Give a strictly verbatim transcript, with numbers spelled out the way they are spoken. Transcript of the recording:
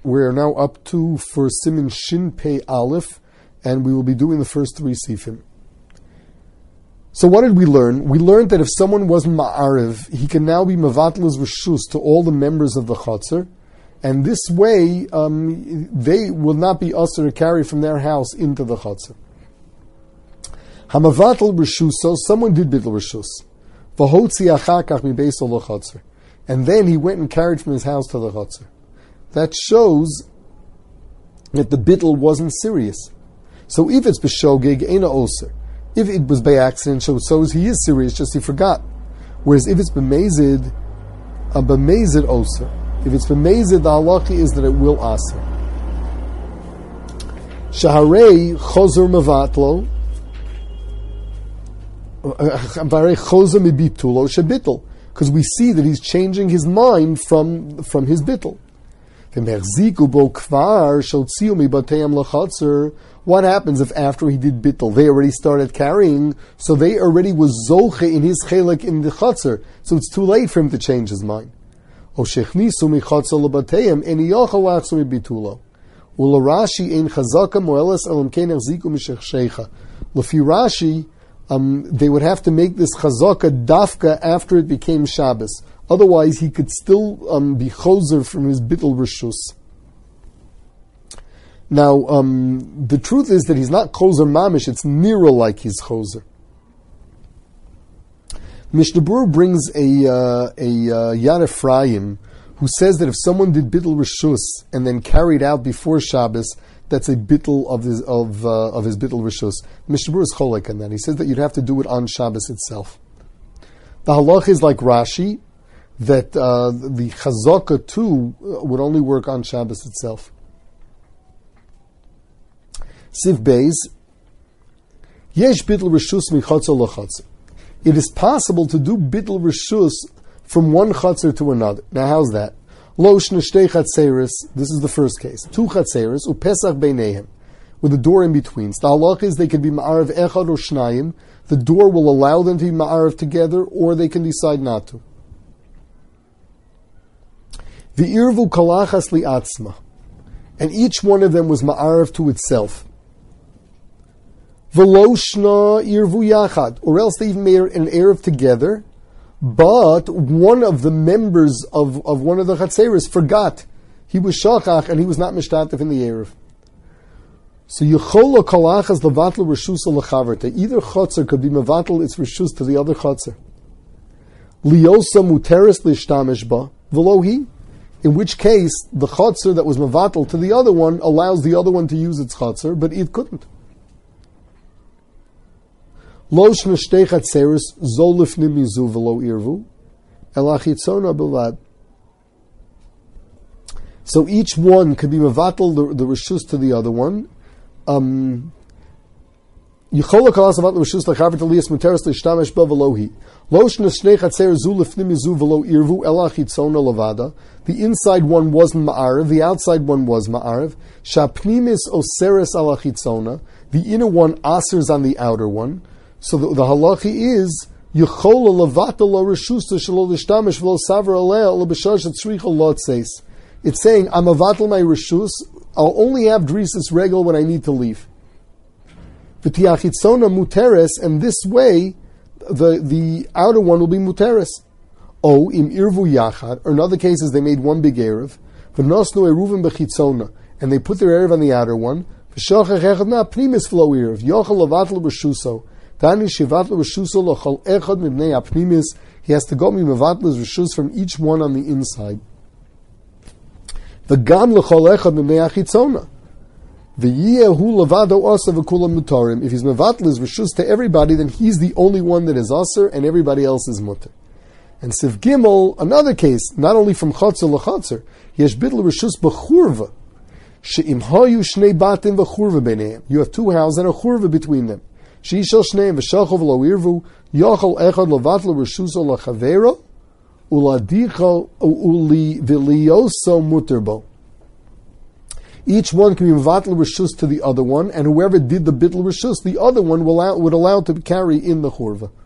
We're now up to for Siman Shin Pei Aleph, and we will be doing the first three sifim. So what did we learn? We learned that if someone wasn't ma'ariv, he can now be mevatl's reshus to all the members of the chotzer, and this way um, they will not be usher to carry from their house into the chotzer. Hamavatl reshus, so someone did bitl reshus, v'hotzi achakach mibeis lo chotzer, and then he went and carried from his house to the chotzer. That shows that the bitl wasn't serious. So if it's b'shogeg, eina oser. If it was by accident, so, so he is serious, just he forgot. Whereas if it's b'mezid, a b'mezid oser. If it's b'mezid, the halacha is that it will aser. Shaharei chozer mevatlo, barei chozer mebitulo shebitl, because we see that he's changing his mind from from his bitl. What happens if after he did bittul, they already started carrying, so they already was zoche in his chelik in the chotzer, so it's too late for him to change his mind. O shechnisu mi chotzer lebateyim en yochel lachzu mi bitulo. Ula Rashi ein chazaka moeles elam kein echziku mishechshecha. Lefi Rashi, um, they would have to make this chazaka dafka after it became Shabbos. Otherwise, he could still um, be chozer from his bittul reshus. Now, um, the truth is that he's not chozer mamish, it's nira like he's chozer. Mishnah Berurah brings a, uh, a uh, Yad Ephraim who says that if someone did bittul reshus and then carried out before Shabbos, that's a bittul of his, of, uh, of his bittul reshus. Mishnah Berurah is cholek on that. He says that you'd have to do it on Shabbos itself. The halach is like Rashi, that uh, the chazaka too would only work on Shabbos itself. Siv Beis, yesh bitl reshus mi chotzer lechotzer. It is possible to do bitl reshus from one chotzer to another. Now, how's that? Lo shne shtei chatzeres. This is the first case. Two chatzeres upesach beinehem, with a door in between. The halach is they can be ma'arav echad or shnayim. The door will allow them to be ma'arav together, or they can decide not to. V'irvu kalachas li'atzma, and each one of them was ma'arav to itself. V'loshna irvu yachad, or else they even made an erev together, but one of the members of, of one of the chatzeres forgot. He was shachach, and he was not mishtatev in the erev. So yechola kalachas levatl reshusa lechaverta. Either chotzer could be mevatl its reshus to the other chotzer. Liosa muteris lishtamish ba, v'lo hi. In which case, the chotzer that was mevatel to the other one allows the other one to use its chotzer, but it couldn't. Lo shne shtei chatzeres zo lifnim mizu v'lo irvu, ela chitzona bilvad. So each one could be mevatel the, the reshus to the other one. Um, Yichola kalas avat l'reshus lechaver t'liyas muteris l'shtamesh ba v'lo hi. Lo shne shnei chatzeres zu lifnim mizu v'lo irvu, ela chitzona levada. The inside one wasn't ma'ariv, the outside one was ma'ariv. Shapnimis oseres ala chitzona. The inner one asers on the outer one. So the, the halachi is Yechola levata lo reshusa shelo lishtamish v'lo saver alea lo b'shash tzricha lotzeis. It's saying I'm avatel my reshus. I'll only have drisis regal when I need to leave. V'tiachitzona muteres, and this way the the outer one will be muteres. O im irvu yachad, or in other cases they made one big erev, v'nosnu eruvim bechitzona, and they put their erev on the outer one. V'shachach echad na pnimis v'lo erev yochel levatl b'shuso. Tani shivatl b'shuso lochal echad mibnei apnimis. He has to go mivatl's reshus from each one on the inside. V'gam lochal echad mibnei achitzona. V'yiyehu levado asa v'kulam mutarim. If he's mevatl's reshus to everybody, then he's the only one that is aser, and everybody else is mutter. And Siv Gimel, another case, not only from Chotzer l'Chotzer, yesh bitl reshus b'churva, she'im hayu shnei batim v'churva b'neihem. You have two houses and a churva between them. She'ishel shneim v'shachov lo irvu, yochel echad levatl reshuso l'chavero, uladicho uli v'liyoso muterbo. Each one can be mevatl reshus to the other one, and whoever did the bitl reshus, the other one will allow, would allow to carry in the churva.